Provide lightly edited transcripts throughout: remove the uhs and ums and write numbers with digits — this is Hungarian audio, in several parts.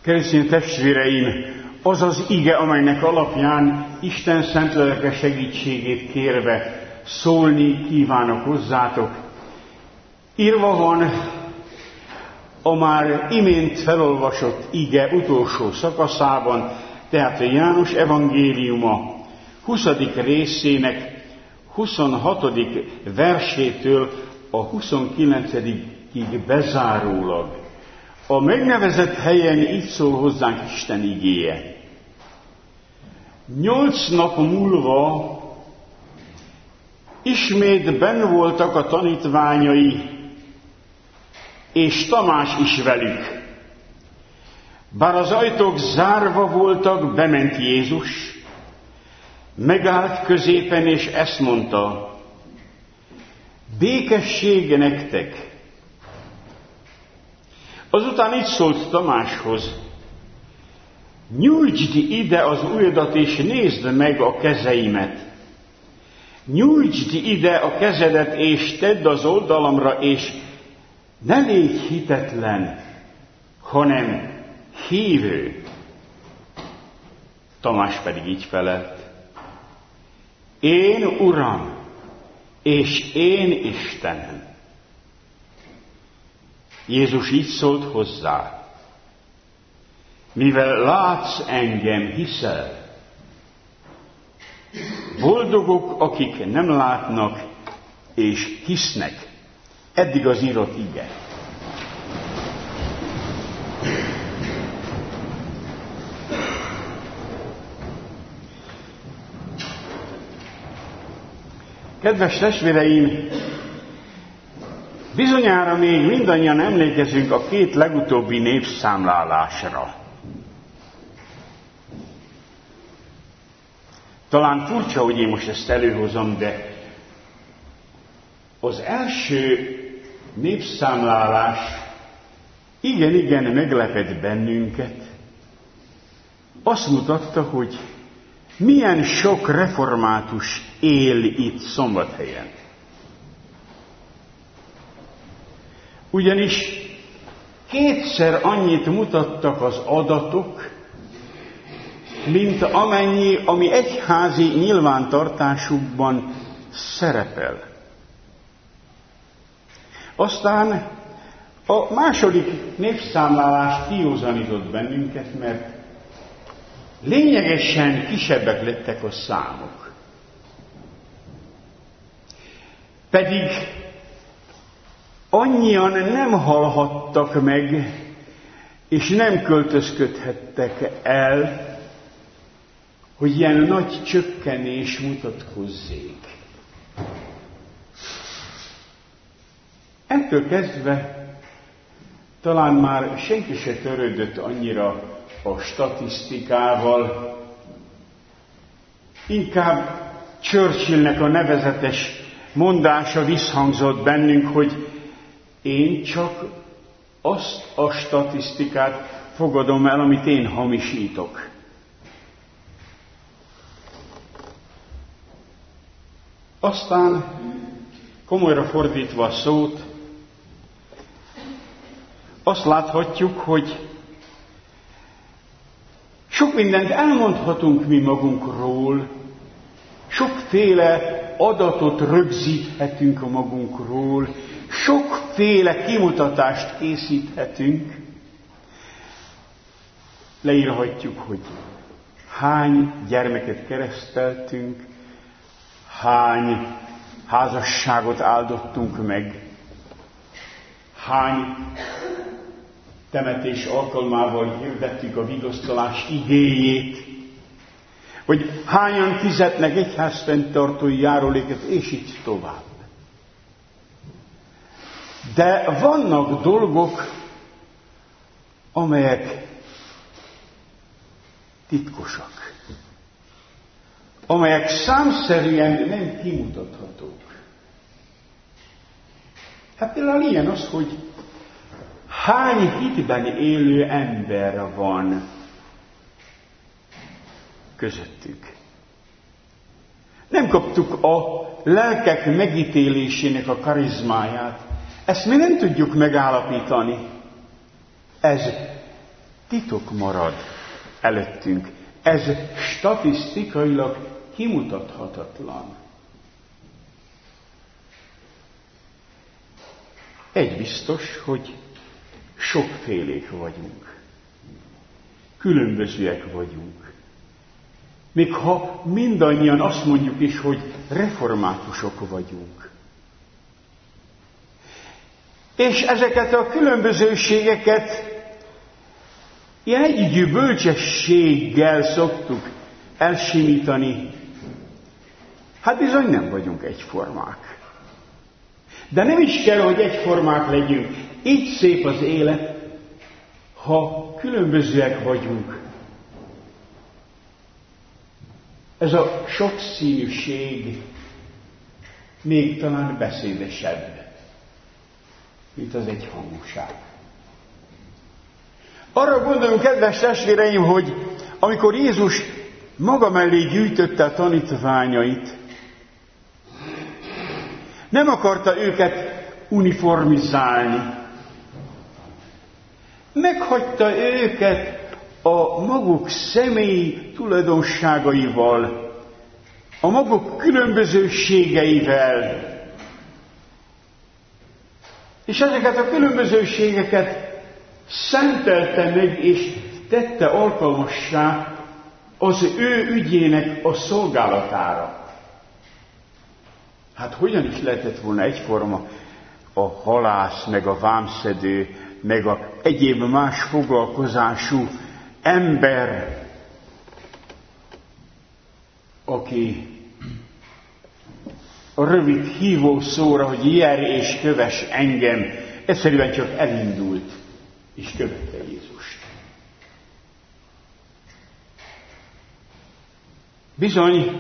Keresztény testvéreim, az az ige, amelynek alapján Isten szent lelke segítségét kérve szólni kívánok hozzátok. Írva van a már imént felolvasott ige utolsó szakaszában, tehát a János evangéliuma 20. részének 26. versétől a 29. bezárólag. A megnevezett helyen így szól hozzánk Isten igéje. 8 nap múlva ismét benn voltak a tanítványai, és Tamás is velük. Bár az ajtók zárva voltak, bement Jézus, megállt középen, és ezt mondta: békesség nektek! Azután így szólt Tamáshoz: nyújtsd ide az ujjadat, és nézd meg a kezeimet. Nyújtsd ide a kezedet, és tedd az oldalamra, és ne légy hitetlen, hanem hívő. Tamás pedig így felelt: én Uram, és én Istenem. Jézus így szólt hozzá: mivel látsz engem, hiszel. Boldogok, akik nem látnak, és hisznek. Eddig az írott ige. Kedves testvéreim, bizonyára még mindannyian emlékezünk a 2 legutóbbi népszámlálásra. Talán furcsa, hogy én most ezt előhozom, de az első népszámlálás igen meglepett bennünket. Azt mutatta, hogy milyen sok református él itt Szombathelyen. Ugyanis 2-szer annyit mutattak az adatok, mint amennyi, ami egyházi nyilvántartásukban szerepel. Aztán a második népszámlálás kiózanított bennünket, mert lényegesen kisebbek lettek a számok. Pedig annyian nem halhattak meg, és nem költözködhettek el, hogy ilyen nagy csökkenés mutatkozzék. Ettől kezdve talán már senki se törődött annyira a statisztikával, inkább Churchillnek a nevezetes mondása visszhangzott bennünk, hogy én csak azt a statisztikát fogadom el, amit én hamisítok. Aztán, komolyra fordítva a szót, azt láthatjuk, hogy sok mindent elmondhatunk mi magunkról, sokféle adatot rögzíthetünk a magunkról, sokféle kimutatást készíthetünk. Leírhatjuk, hogy hány gyermeket kereszteltünk, hány házasságot áldottunk meg, hány temetés alkalmával hirdettük a vigasztalás igéjét, vagy hányan fizetnek egyházfenntartói járulékot, és így tovább. De vannak dolgok, amelyek titkosak, amelyek számszerűen nem kimutathatók. Hát például ilyen az, hogy hány hitben élő ember van közöttük. Nem kaptuk a lelkek megítélésének a karizmáját. Ezt mi nem tudjuk megállapítani. Ez titok marad előttünk. Ez statisztikailag kimutathatatlan. Egy biztos, hogy sokfélék vagyunk. Különbözőek vagyunk. Még ha mindannyian azt mondjuk is, hogy reformátusok vagyunk. És ezeket a különbözőségeket ilyen együgyű bölcsességgel szoktuk elsimítani. Hát bizony nem vagyunk egyformák. De nem is kell, hogy egyformák legyünk. Így szép az élet, ha különbözőek vagyunk. Ez a sokszínűség még talán beszédesebb, mint az egyhangúság. Arra gondolom, kedves testvéreim, hogy amikor Jézus maga mellé gyűjtötte a tanítványait, nem akarta őket uniformizálni. Meghagyta őket a maguk személyi tulajdonságaival, a maguk különbözőségeivel. És ezeket a különbözőségeket szentelte meg és tette alkalmassá az ő ügyének a szolgálatára. Hát hogyan is lehetett volna egyforma a halász, meg a vámszedő, meg a egyéb más foglalkozású ember, aki a rövid hívószóra, hogy járj és kövess engem, egyszerűen csak elindult és követte Jézust. Bizony,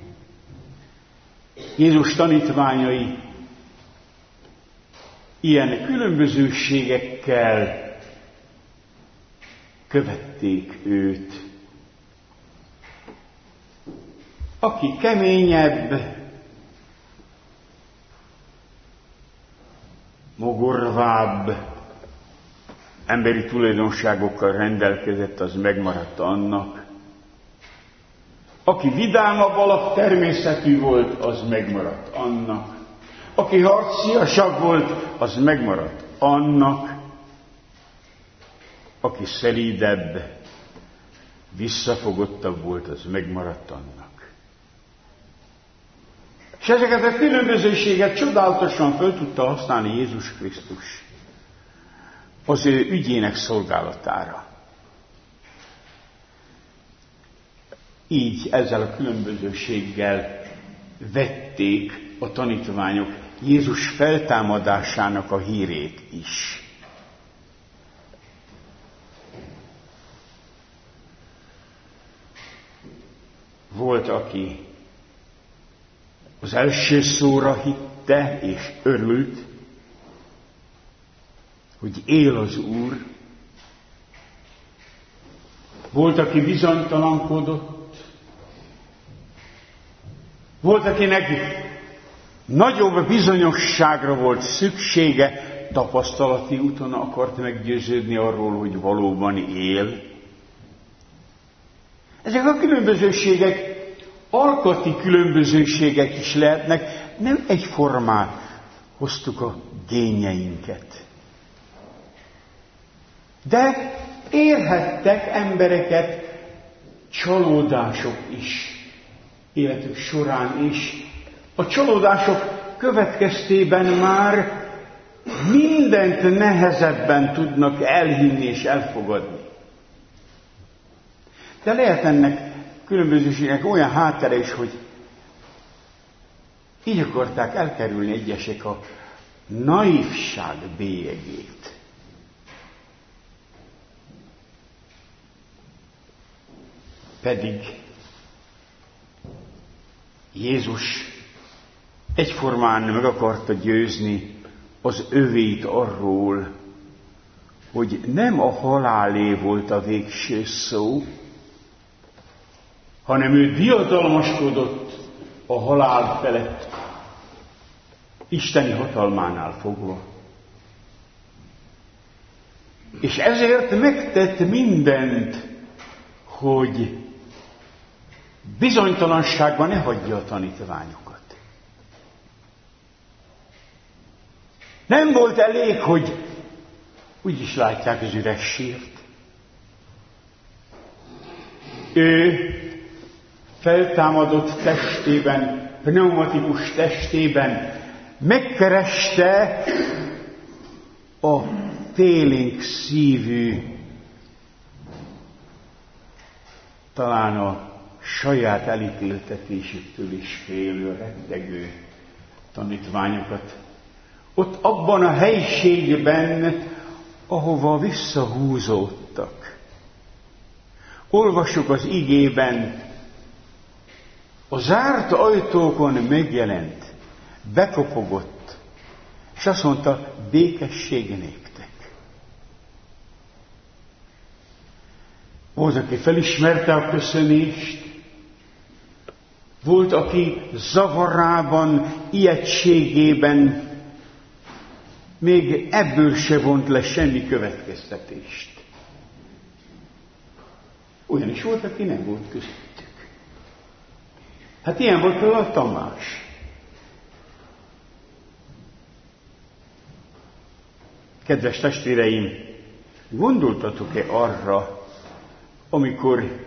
Jézus tanítványai ilyen különbözőségekkel követték őt. Aki keményebb, mogorvább, emberi tulajdonságokkal rendelkezett, az megmaradt annak. Aki vidámabb alap természetű volt, az megmaradt annak. Aki harciasabb volt, az megmaradt annak. Aki szelídebb, visszafogottabb volt, az megmaradt annak. És ezeket a különbözőséget csodálatosan föl tudta használni Jézus Krisztus az ő ügyének szolgálatára. Így ezzel a különbözőséggel vették a tanítványok Jézus feltámadásának a hírét is. Volt, aki az első szóra hitte és örült, hogy él az Úr. Volt, aki bizonytalankodott. Volt, akinek nagyobb bizonyosságra volt szüksége, tapasztalati úton akart meggyőződni arról, hogy valóban él. Ezek a különbözőségek alkati különbözőségek is lehetnek, nem egyformán hoztuk a génjeinket. De érhettek embereket csalódások is, életük során is. A csalódások következtében már mindent nehezebben tudnak elhinni és elfogadni. De lehet ennek különbözőségek olyan háttere is, hogy így akarták elkerülni egyesek a naivság bélyegét. Pedig Jézus egyformán meg akarta győzni az övéit arról, hogy nem a halálé volt a végső szó, hanem ő diadalmaskodott a halál felett, isteni hatalmánál fogva. És ezért megtett mindent, hogy bizonytalanságban ne hagyja a tanítványokat. Nem volt elég, hogy úgy is látják az üres sírt. Ő feltámadott testében, pneumatikus testében megkereste a félénk szívű, talán a saját elítéltetésüktől is félő, rettegő tanítványokat. Ott abban a helyiségben, ahova visszahúzódtak. Olvassuk az igében, a zárt ajtókon megjelent, bekopogott, és azt mondta, békesség néktek. Volt, aki felismerte a köszönést, volt, aki zavarában, ijegységében még ebből se vont le semmi következtetést. Olyan is volt, aki nem volt közöttük. Hát ilyen volt például a Tamás. Kedves testvéreim, gondoltatok-e arra, amikor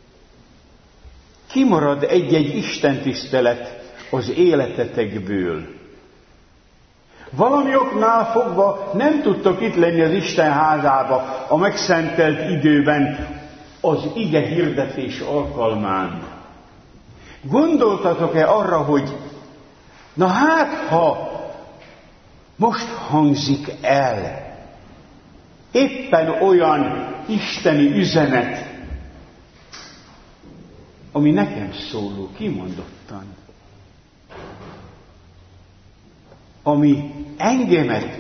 kimarad egy-egy istentisztelet az életetekből? Valami oknál fogva nem tudtok itt lenni az Isten házába a megszentelt időben, az ige hirdetés alkalmán. Gondoltatok-e arra, hogy na hát, ha most hangzik el éppen olyan isteni üzenet, ami nekem szóló, kimondottan, ami engemet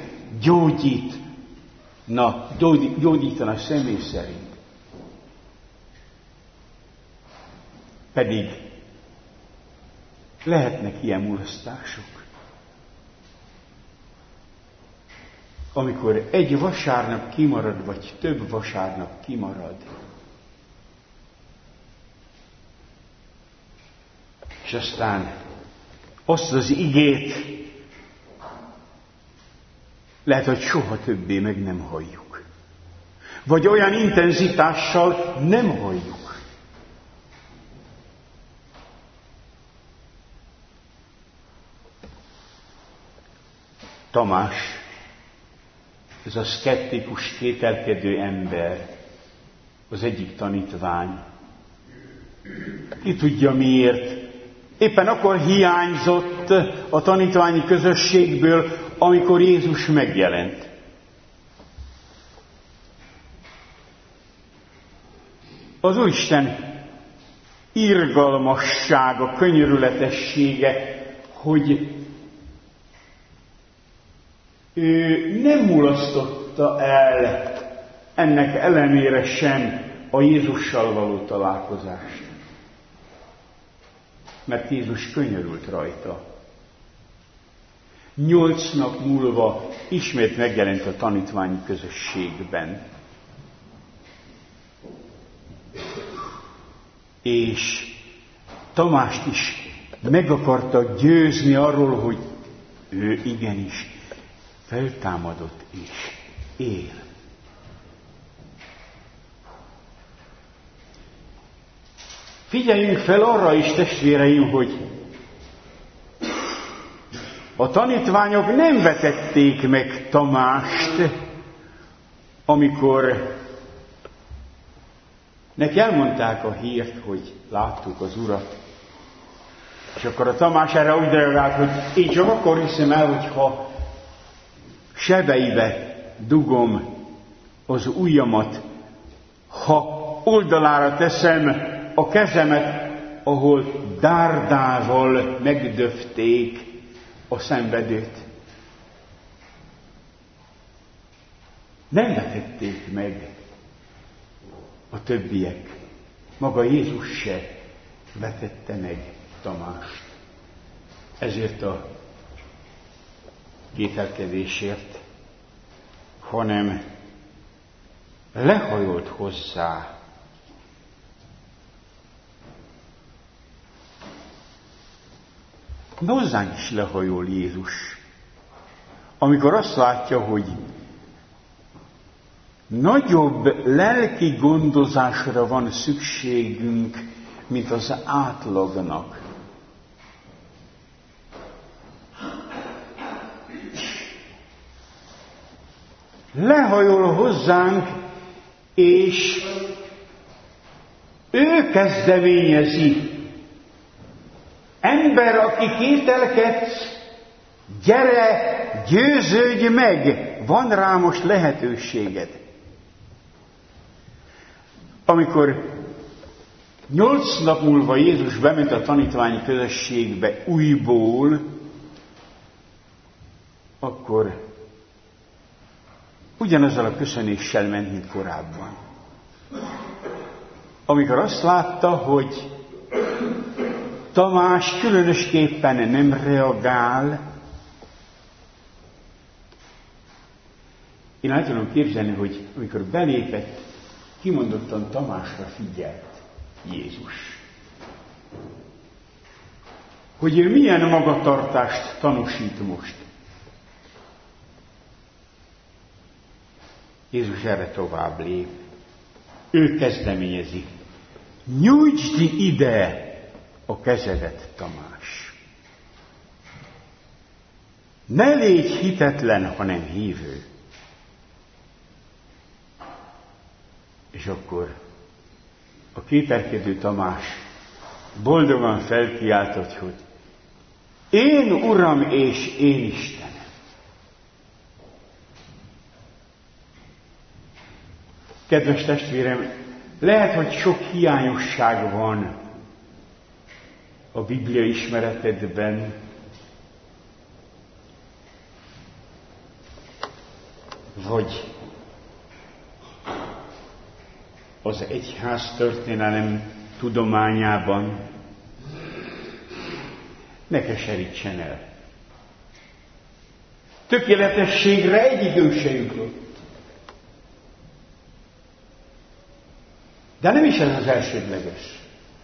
gyógyítana személy szerint. Pedig lehetnek ilyen mulasztások. Amikor egy vasárnap kimarad, vagy több vasárnap kimarad, és aztán azt az igét lehet, hogy soha többé meg nem halljuk. Vagy olyan intenzitással nem halljuk. Tamás, ez a szkeptikus, kételkedő ember, az egyik tanítvány. Ki tudja miért? Éppen akkor hiányzott a tanítványi közösségből, amikor Jézus megjelent. Az Úristen irgalmassága, könyörületessége, hogy ő nem mulasztotta el ennek ellenére sem a Jézussal való találkozást. Mert Jézus könyörült rajta. 8 nap múlva ismét megjelent a tanítványi közösségben. És Tamást is meg akarta győzni arról, hogy ő igenis feltámadott és él. Figyeljünk fel arra is, testvéreim, hogy a tanítványok nem vetették meg Tamást, amikor neki elmondták a hírt, hogy láttuk az Urat. És akkor a Tamás erre úgy reagált, hogy én csak akkor hiszem el, hogyha sebeibe dugom az ujjamat, ha oldalára teszem a kezemet, ahol dárdával megdöfték a szenvedőt. Nem vetették meg a többiek. Maga Jézus se vetette meg Tamást. Ezért a kételkedésért, hanem lehajolt hozzá. De hozzánk is lehajol Jézus, amikor azt látja, hogy nagyobb lelki gondozásra van szükségünk, mint az átlagnak. Lehajol hozzánk, és ő kezdeményezi. Ember, aki kételkedsz, gyere, győződj meg, van rá most lehetőséged. Amikor 8 nap múlva Jézus bement a tanítványi közösségbe újból, akkor ugyanazzal a köszönéssel ment, mint korábban. Amikor azt látta, hogy Tamás különösképpen nem reagál, én el tudom képzelni, hogy amikor belépett, kimondottan Tamásra figyelt Jézus. Hogy ő milyen magatartást tanúsít most. Jézus erre tovább lép. Ő kezdeményezi. Nyújtsd ide a kezedet, Tamás. Ne légy hitetlen, hanem hívő. És akkor a kételkedő Tamás boldogan felkiáltott, hogy én Uram és én Istenem. Kedves testvérem, lehet, hogy sok hiányosság van a Biblia ismeretedben, vagy az egyház történelem tudományában. Ne keserítsen el. Tökéletességre egy idő se jutott. De nem is ez az elsődleges.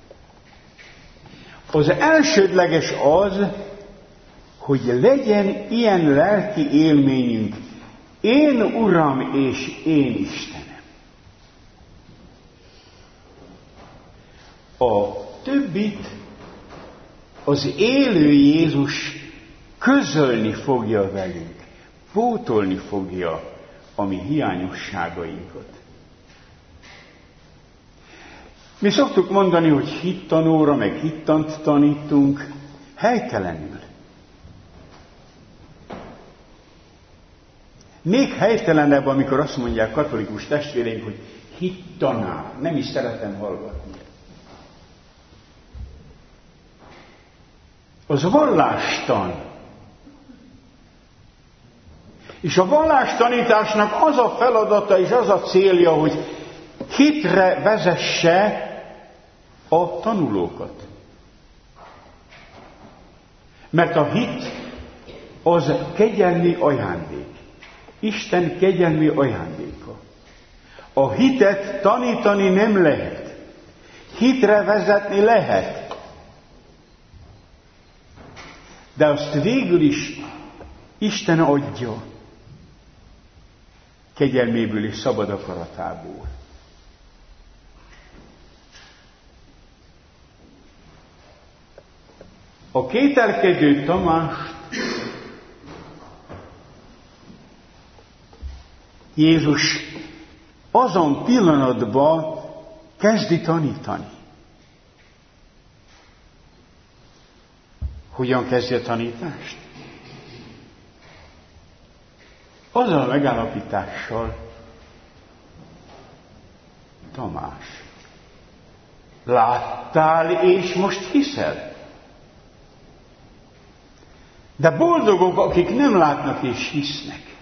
Az elsődleges az, hogy legyen ilyen lelki élményünk. Én Uram és én Istenem. A többit az élő Jézus közölni fogja velünk, pótolni fogja a mi hiányosságainkat. Mi szoktuk mondani, hogy hittanóra, meg hittant tanítunk, helytelenül. Még helytelenebb, amikor azt mondják katolikus testvéreink, hogy hittanár. Nem is szeretem hallgatni. Az vallástan. És a vallástanításnak az a feladata és az a célja, hogy hitre vezesse a tanulókat. Mert a hit az kegyelmi ajándék. Isten kegyelmi ajándéka. A hitet tanítani nem lehet. Hitre vezetni lehet. De azt végül is Isten adja. Kegyelméből és szabad akaratából. A kételkedő Tamást Jézus azon pillanatban kezdi tanítani. Hogyan kezdi a tanítást? Azzal a megállapítással, Tamás, láttál és most hiszel? De boldogok, akik nem látnak és hisznek.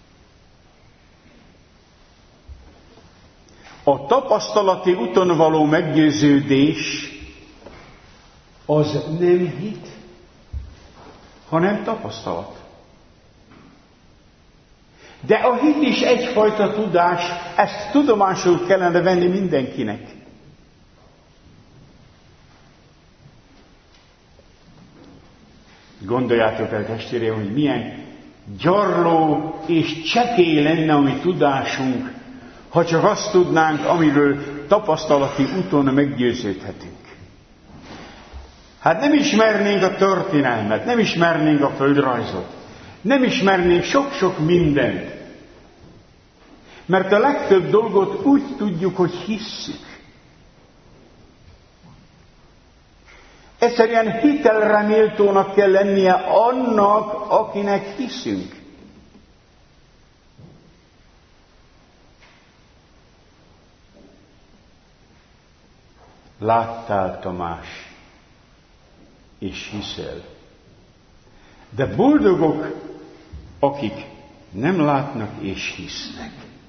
A tapasztalati úton való meggyőződés az nem hit, hanem tapasztalat. De a hit is egyfajta tudás, ezt tudomásul kellene venni mindenkinek. Gondoljátok el, testvéreim, hogy milyen gyarló és csekély lenne a mi tudásunk, ha csak azt tudnánk, amiről tapasztalati úton meggyőződhetünk. Hát nem ismernénk a történelmet, nem ismernénk a földrajzot, nem ismernénk sok-sok mindent. Mert a legtöbb dolgot úgy tudjuk, hogy hisszük. Egyszerűen hitelre méltónak kell lennie annak, akinek hiszünk. Láttál, Tamás, és hiszel. De boldogok, akik nem látnak és hisznek.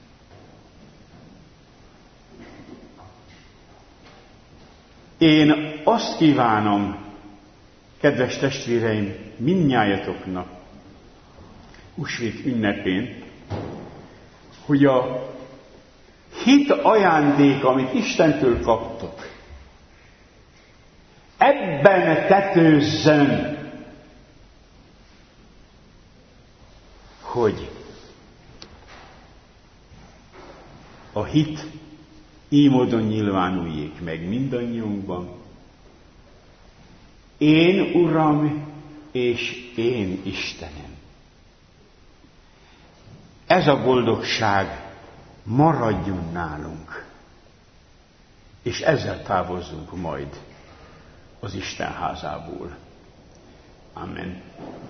Én azt kívánom, kedves testvéreim, mindnyájatoknak húsvét ünnepén, hogy a hit ajándék, amit Istentől kaptok, ebben tetőzzön, hogy a hit így módon nyilvánuljék meg mindannyiunkban. Én Uram, és én Istenem. Ez a boldogság maradjon nálunk, és ezzel távozzunk majd az Isten házából. Amen.